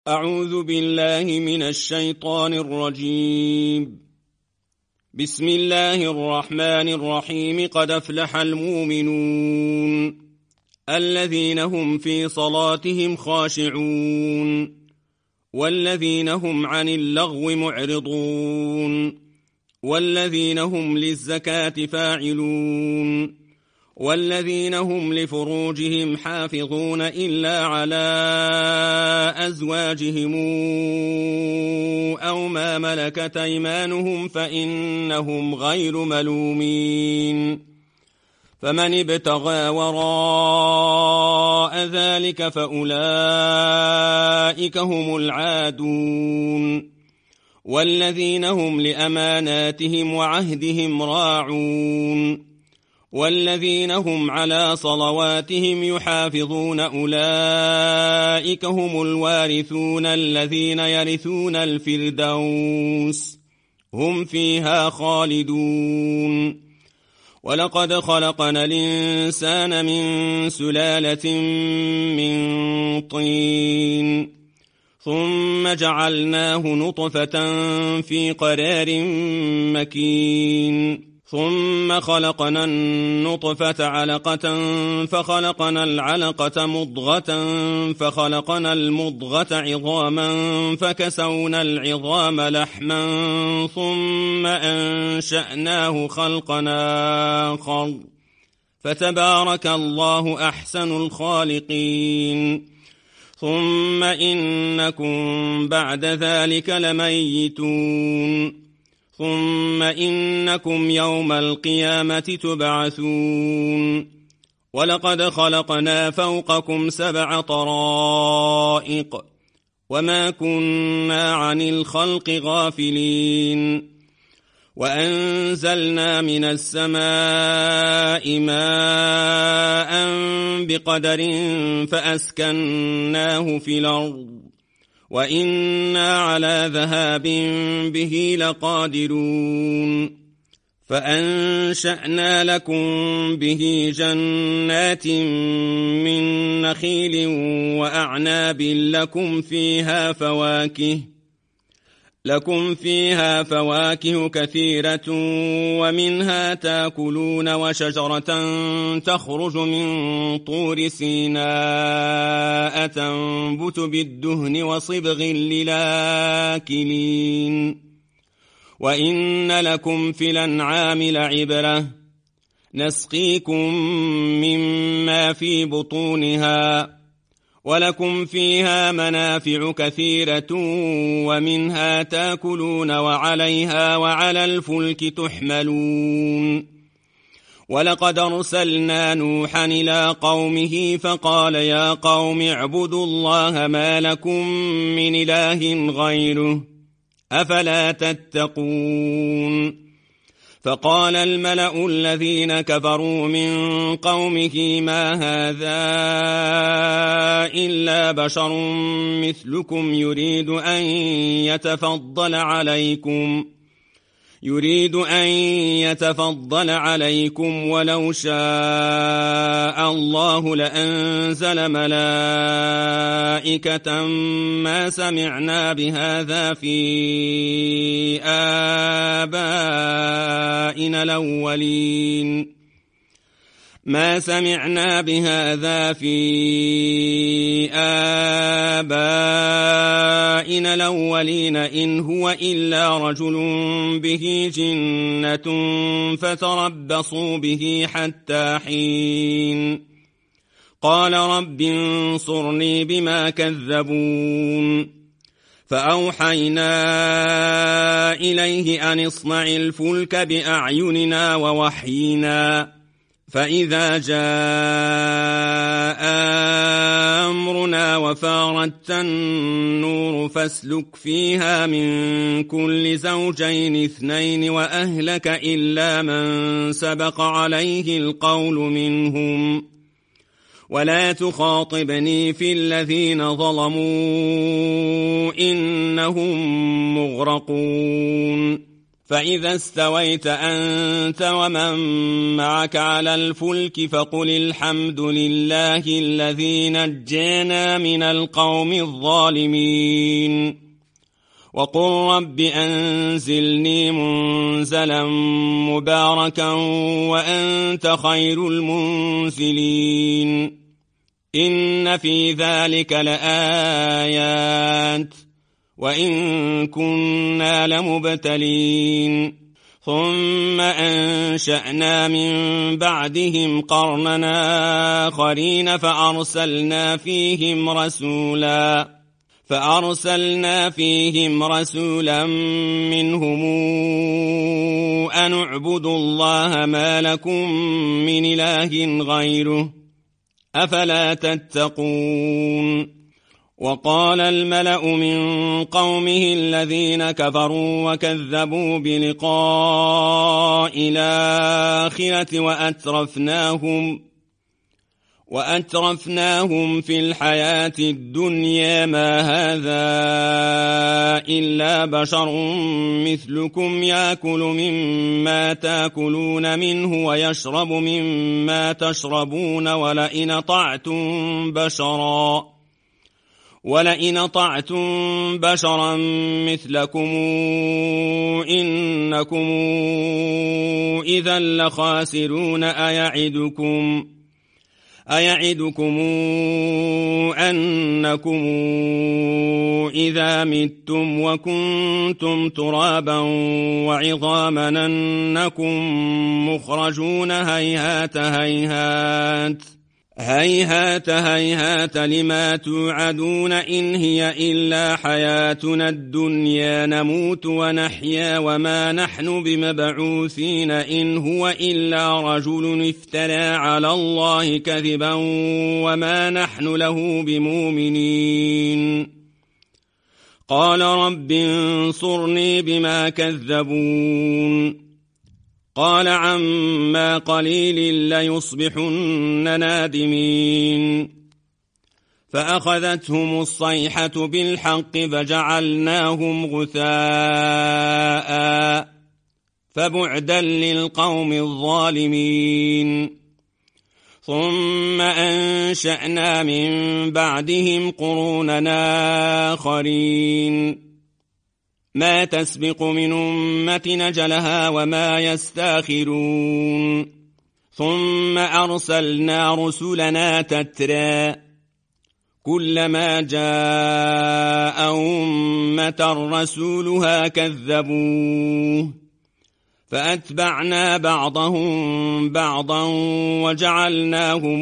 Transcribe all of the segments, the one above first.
أعوذ بالله من الشيطان الرجيم. بسم الله الرحمن الرحيم. قد أفلح المؤمنون الذين هم في صلاتهم خاشعون والذين هم عن اللغو معرضون والذين هم للزكاة فاعلون والذين هم لفروجهم حافظون إلا على أزواجهم أو ما ملكت أيمانهم فإنهم غير ملومين. فمن ابتغى وراء ذلك فأولئك هم العادون والذين هم لأماناتهم وعهدهم راعون والذين هم على صلواتهم يحافظون أولئك هم الوارثون الذين يرثون الفردوس هم فيها خالدون. ولقد خلقنا الإنسان من سلالة من طين ثم جعلناه نطفة في قرار مكين ثم خلقنا النطفة علقة فخلقنا العلقة مضغة فخلقنا المضغة عظاما فكسونا العظام لحما ثم أنشأناه خلقا آخر فتبارك الله أحسن الخالقين. ثم إنكم بعد ذلك لميتون ثم إنكم يوم القيامة تبعثون. ولقد خلقنا فوقكم 7 طرائق وما كنا عن الخلق غافلين. وأنزلنا من السماء ماء بقدر فأسكناه في الأرض وإنا على ذهاب به لقادرون. فأنشأنا لكم به جنات من نخيل وأعناب لكم فيها فواكه كثيرة ومنها تاكلون وشجرة تخرج من طور سيناء تنبت بالدهن وصبغ للآكلين. وإن لكم في الأنعام لعبرة نسقيكم مما في بطونها ولكم فيها منافع كثيرة ومنها تاكلون وعليها وعلى الفلك تحملون. ولقد أرسلنا نوحا إلى قومه فقال يا قوم اعبدوا الله ما لكم من إله غيره أفلا تتقون. فقال الملأ الذين كفروا من قومه ما هذا إلا بشر مثلكم يريد أن يتفضل عليكم ولو شاء الله لأنزل ملائكة ما سمعنا بهذا في آبائنا الأولين إن هو إلا رجل به جنة فتربصوا به حتى حين. قال رب انصرني بما كذبون. فأوحينا إليه أن اصنع الفلك بأعيننا ووحينا فإذا جاء أمرنا وفارت النور فاسلك فيها من كل زوجين 2 وأهلك إلا من سبق عليه القول منهم ولا تخاطبني في الذين ظلموا إنهم مغرقون. فإذا استويت أنت ومن معك على الفلك فقل الحمد لله الذي نجانا من القوم الظالمين وقل رب أنزلني منزلا مباركا وأنت خير المنزلين إن في ذلك لآيات وإن كنا لمبتلين ثم أنشأنا من بعدهم قرننا آخرين فأرسلنا فيهم رسولا منهم أن اعبدوا الله ما لكم من إله غيره أفلا تتقون وقال الملأ من قومه الذين كفروا وكذبوا بلقاء الآخرة وأترفناهم في الحياة الدنيا ما هذا إلا بشر مثلكم يأكل مما تأكلون منه ويشرب مما تشربون ولئن أطعتم بشرا مثلكم إنكم إذا لخاسرون أيعدكم أنكم إذا متم وكنتم ترابا وعظاما أنكم مخرجون هيهات لما توعدون إن هي إلا حياتنا الدنيا نموت ونحيا وما نحن بمبعوثين إن هو إلا رجل افترى على الله كذبا وما نحن له بمؤمنين قال رب انصرني بما كذبون قال عما قليل ليصبحن نادمين فأخذتهم الصيحة بالحق فجعلناهم غثاء فبعدا للقوم الظالمين ثم أنشأنا من بعدهم قروننا آخرين ما تسبق من أمة أجلها وما يستاخرون ثم أرسلنا رسلنا تترى كلما جاء أمة رسولها كذبوه فأتبعنا بعضهم بعضا وجعلناهم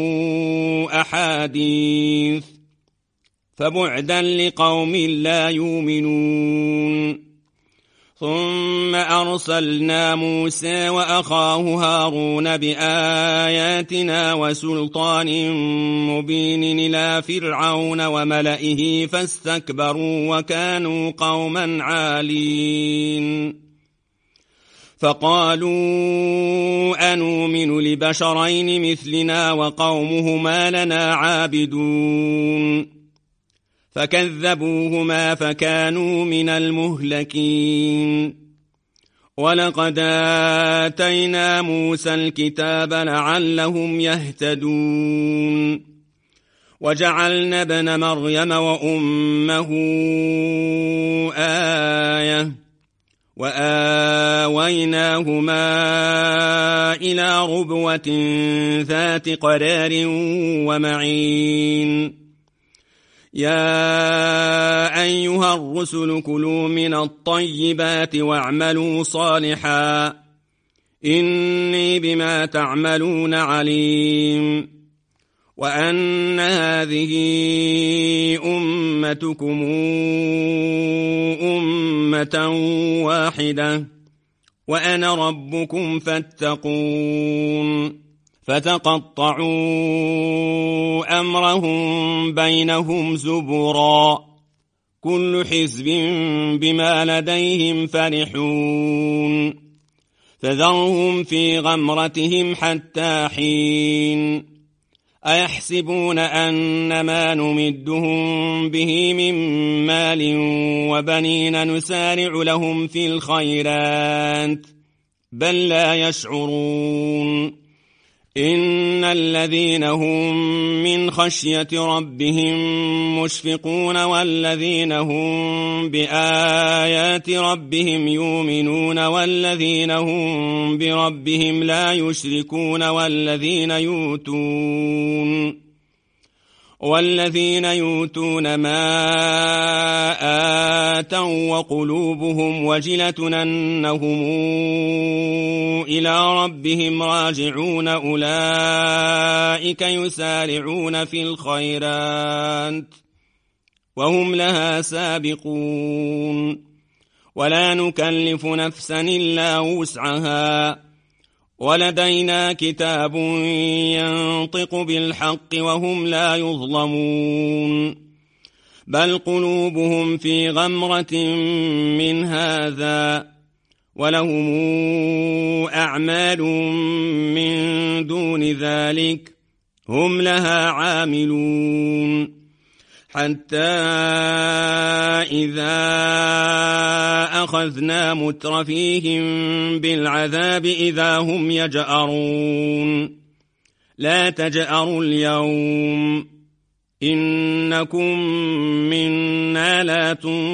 أحاديث فبعدا لقوم لا يؤمنون ثم أرسلنا موسى وأخاه هارون بآياتنا وسلطان مبين إلى فرعون وملئه فاستكبروا وكانوا قوما عالين فقالوا أنؤمن لبشرين مثلنا وقومهما لنا عابدون فكذبوهما فكانوا من المهلكين ولقد آتينا موسى الكتاب لعلهم يهتدون وجعلنا ابن مريم وأمه آية وآويناهما إلى ربوة ذات قرار ومعين يا أيها الرسل كلوا من الطيبات واعملوا صالحا إني بما تعملون عليم وأن هذه أمتكم أمة واحدة وأنا ربكم فاتقون فتقطعوا أمرهم بينهم زبرا كل حزب بما لديهم فرحون فذرهم في غمرتهم حتى حين أيحسبون أن ما نمدهم به من مال وبنين نسارع لهم في الخيرات بل لا يشعرون إن الذين هم من خشية ربهم مشفقون والذين هم بآيات ربهم يؤمنون والذين هم بربهم لا يشركون والذين يؤتون ما آتوا وقلوبهم وجلة أنهم إلى ربهم راجعون أولئك يسارعون في الخيرات وهم لها سابقون ولا نكلف نفسا إلا وسعها ولدينا كتاب ينطق بالحق وهم لا يظلمون بل قلوبهم في غمرة من هذا ولهم أعمال من دون ذلك هم لها عاملون حتى إذا أخذنا مترفيهم بالعذاب إذا هم يجأرون لا تجأروا اليوم إنكم منا لا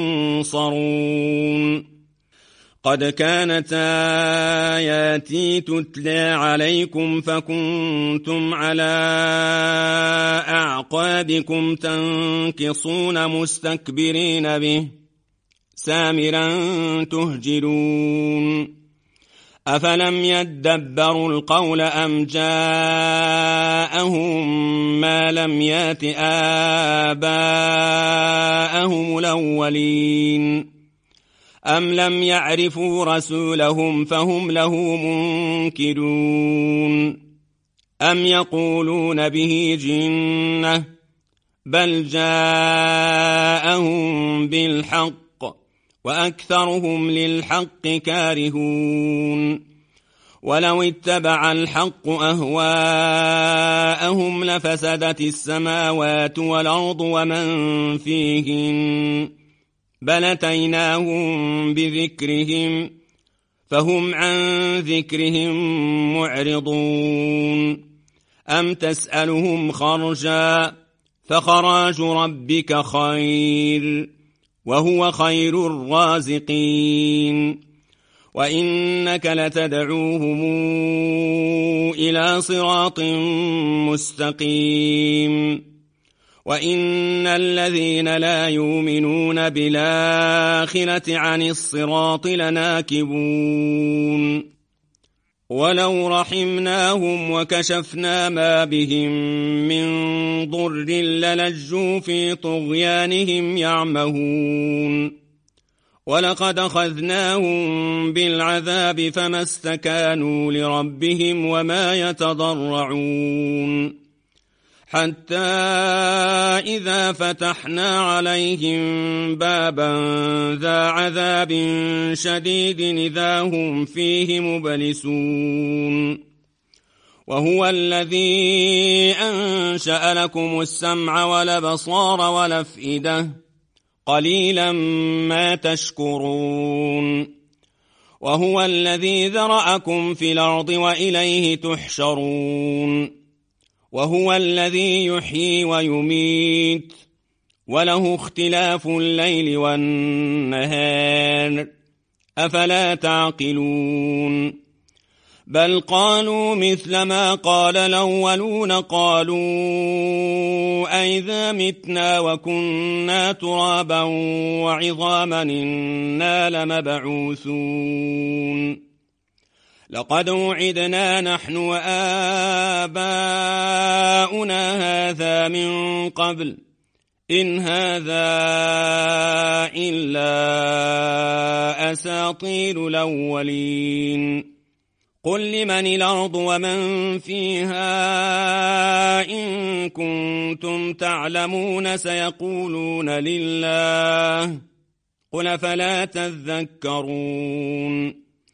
تنصرون قد كانت آياتي تتلى عليكم فكنتم على أعقابكم تنكصون مستكبرين به سامرا تهجرون أفلم يدبروا القول أم جاءهم ما لم يات آباءهم الأولين أم لم يعرفوا رسولهم فهم له منكرون أم يقولون به جنة بل جاءهم بالحق وأكثرهم للحق كارهون ولو اتبع الحق أهواءهم لفسدت السماوات والأرض ومن فيهن بل أتيناهم بذكرهم فهم عن ذكرهم معرضون أم تسألهم خرجا فخراج ربك خير وهو خير الرازقين وإنك لتدعوهم إلى صراط مستقيم وإن الذين لا يؤمنون بالآخرة عن الصراط لناكبون ولو رحمناهم وكشفنا ما بهم من ضر للجوا في طغيانهم يعمهون ولقد أخذناهم بالعذاب فما استكانوا لربهم وما يتضرعون حتى إذا فتحنا عليهم بابا ذا عذاب شديد إذا هم فيه مبلسون وهو الذي أنشأ لكم السمع والأبصار والأفئدة قليلا ما تشكرون وهو الذي ذرأكم في الأرض وإليه تحشرون وهو الذي يحيي ويميت وله اختلاف الليل والنهار أفلا تعقلون بل قالوا مثل ما قال الأولون قالوا أئذا متنا وكنا ترابا وعظاما إنا لمبعوثون لقد وعدنا نحن وآباؤنا هذا من قبل إن هذا إلا أساطير الأولين قل لمن الأرض ومن فيها إن كنتم تعلمون سيقولون لله قل فلا تذكرون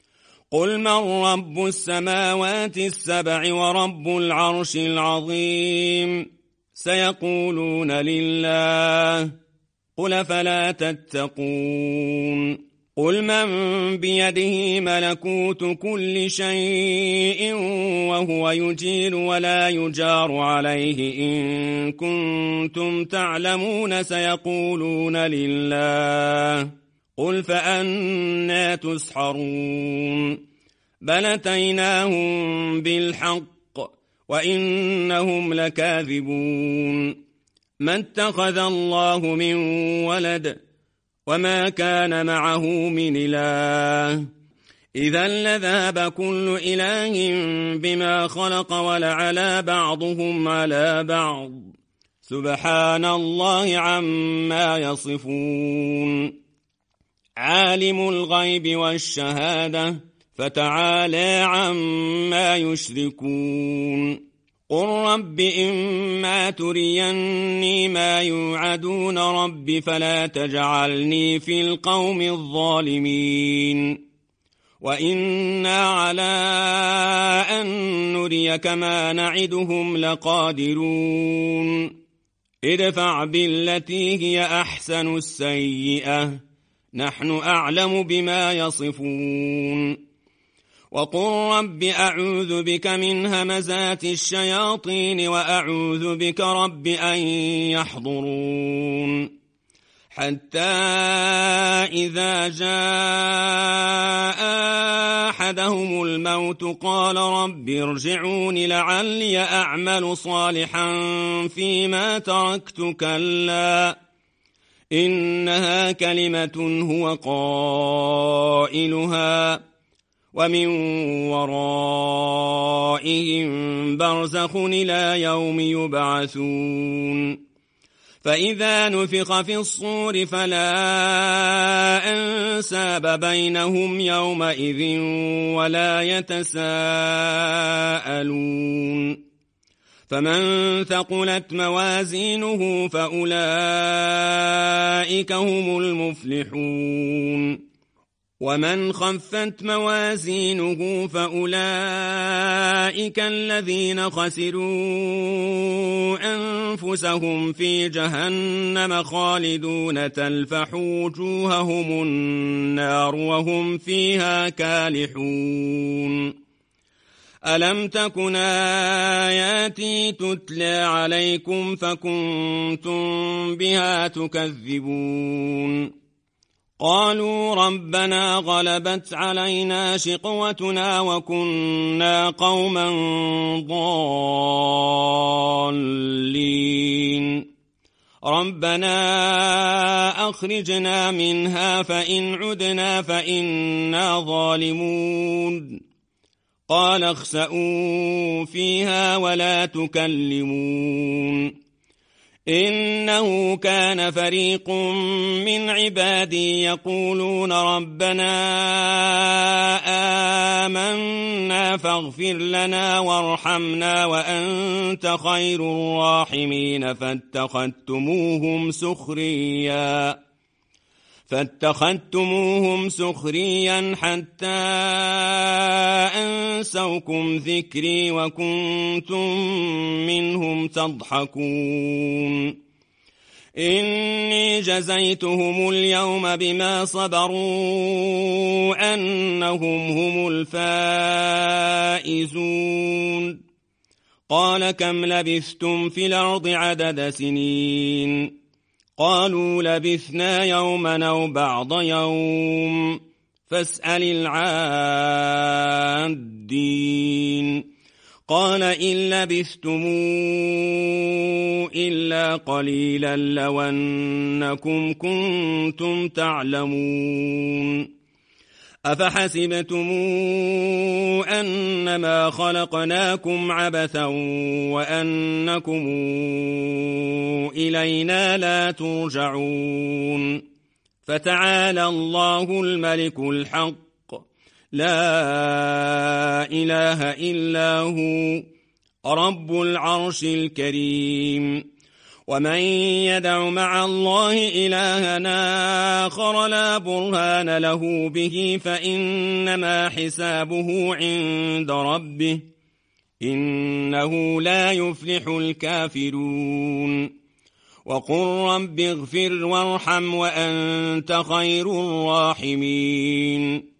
قل من رب السماوات السبع ورب العرش العظيم سيقولون لله قل فلا تتقون قل من بيده ملكوت كل شيء وهو يجير ولا يجار عليه إن كنتم تعلمون سيقولون لله قل فأنى تسحرون بل أتيناهم بالحق وإنهم لكاذبون ما اتخذ الله من ولد وما كان معه من إله إذا لذهب كل إله بما خلق ولعلى بعضهم على بعض سبحان الله عما يصفون عالم الغيب والشهادة فتعالى عما يشركون قل رب إما تريني ما يوعدون رب فلا تجعلني في القوم الظالمين وإنا على أن نريك ما نعدهم لقادرون ادفع بالتي هي أحسن السيئة نحن أعلم بما يصفون وقل رب أعوذ بك من همزات الشياطين وأعوذ بك رب أن يحضرون حتى إذا جاء أحدهم الموت قال رب ارجعون لعلي أعمل صالحا فيما تركت كلا إنها كلمة هو قائلها ومن ورائهم برزخ إلى يوم يبعثون فإذا نفخ في الصور فلا أنساب بينهم يومئذ ولا يتساءلون فمن ثقلت موازينه فأولئك هم المفلحون ومن خفت موازينه فأولئك الذين خسروا أنفسهم في جهنم خالدون تلفح وجوههم النار وهم فيها كالحون ألم تكن آياتي تتلى عليكم فكنتم بها تكذبون قالوا ربنا غلبت علينا شقوتنا وكنا قوما ضالين ربنا أخرجنا منها فإن عدنا فإنا ظالمون قال اخسئوا فيها ولا تكلمون إنه كان فريق من عبادي يقولون ربنا آمنا فاغفر لنا وارحمنا وأنت خير الراحمين فاتخذتموهم سخريا حتى أنسوكم ذكري وكنتم منهم تضحكون إني جزيتهم اليوم بما صبروا أنهم هم الفائزون قال كم لبثتم في الأرض عدد سنين قالوا لبثنا يوما أو بعض يوم فاسأل العادين قال إن لبثتم إلا قليلا لو أنكم كنتم تعلمون أفحسبتم أنما خلقناكم عبثا وأنكم إلينا لا ترجعون فتعالى الله الملك الحق لا إله إلا هو رب العرش الكريم ومن يدع مع الله إلها آخر لا برهان له به فإنما حسابه عند ربه إنه لا يفلح الكافرون وقل رب اغفر وارحم وأنت خير الراحمين